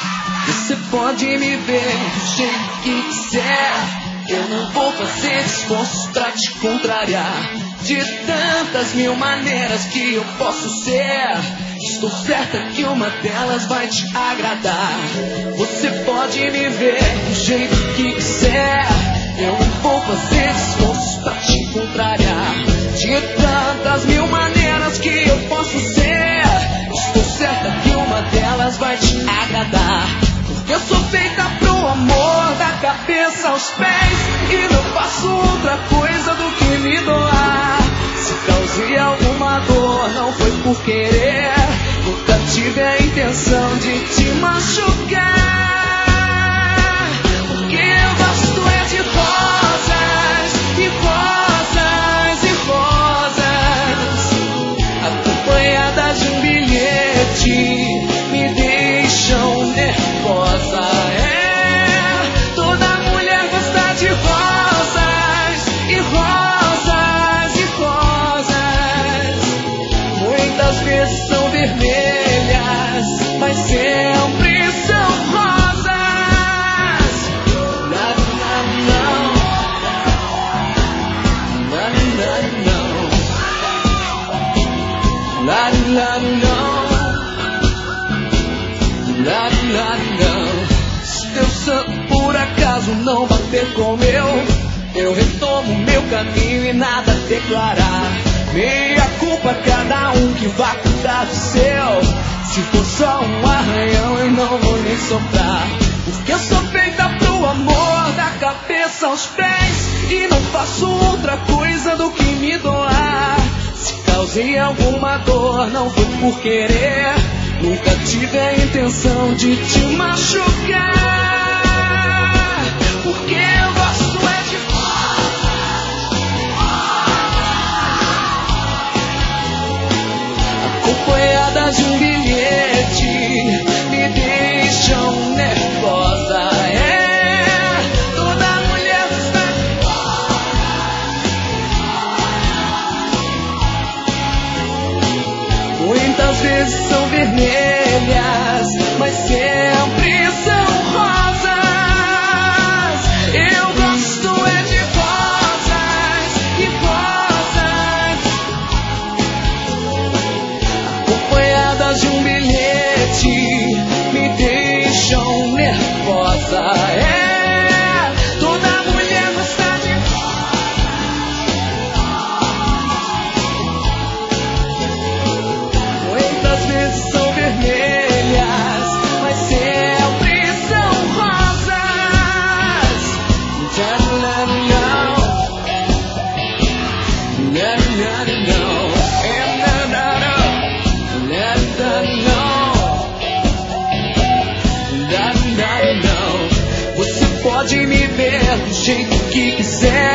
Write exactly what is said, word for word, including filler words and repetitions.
Você pode me ver do jeito que quiser, eu não vou fazer esforços pra te contrariar. De tantas mil maneiras que eu posso ser, estou certa que uma delas vai te agradar. Você pode me ver do jeito que quiser, eu não vou fazer esforços pra te contrariar. De tantas mil maneiras que eu posso ser, estou certa que uma delas vai te agradar. Porque eu sou feita pro amor, da cabeça aos pés, e não faço outra coisa do que me doar. Se causei alguma dor, não foi por querer, nunca tive a intenção de te machucar. Porque eu gosto é de rosas, e rosas, e rosas, acompanhadas de um bilhete, me deixam nervosa. É, toda mulher gosta de rosas, e rosas, e rosas. Muitas vezes são vermelhas, mas sempre são rosas. Não, não, não. Não, não, não. Lá, lá, não. Se teu santo por acaso não bater com o meu, eu retomo meu caminho e nada a declarar. Meia culpa cada um que vá cuidar do seu. Se for só um arranhão eu não vou nem soprar. Porque eu sou feita pro amor, da cabeça aos pés, e não faço outra coisa do que me doar. Se causei alguma dor, não foi por querer, nunca tive a intenção de te machucar. Porque eu gosto é de acompanhadas de um bilhete, me deixam nervosa. É, toda mulher está muitas vezes são vermelhas, mas sempre são rosas. Eu gosto é de rosas, e rosas, acompanhadas de um bilhete, me deixam nervosa. É, toda mulher gosta de muitas vezes são vermelhas, mas sempre são rosas. Não, não, não. Não, não, não. É, não, não, não. Não, não, não. Não, não, não. Você pode me ver do jeito que quiser,